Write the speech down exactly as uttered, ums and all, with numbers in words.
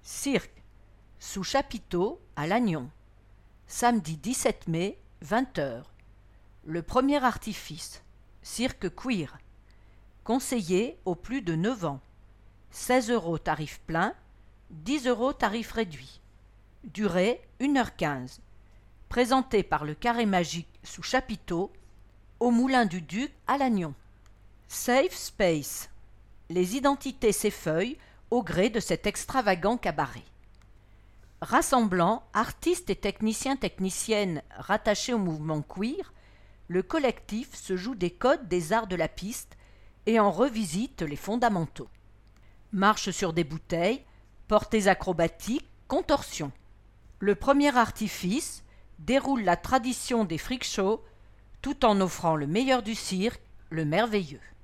Cirque, sous chapiteau à Lannion. Samedi dix-sept mai, vingt heures. Le premier artifice. Cirque queer. Conseillé aux plus de neuf ans. seize euros tarif plein, dix euros tarif réduit. Durée une heure quinze. Présenté par le Carré Magique sous chapiteau, au Moulin du Duc à Lannion. Safe Space. Les identités s'effeuillent au gré de cet extravagant cabaret. Rassemblant artistes et techniciens-techniciennes rattachés au mouvement queer, le collectif se joue des codes des arts de la piste et en revisite les fondamentaux. Marche sur des bouteilles, portées acrobatiques, contorsions. Le premier artifice déroule la tradition des freak shows tout en offrant le meilleur du cirque, le merveilleux.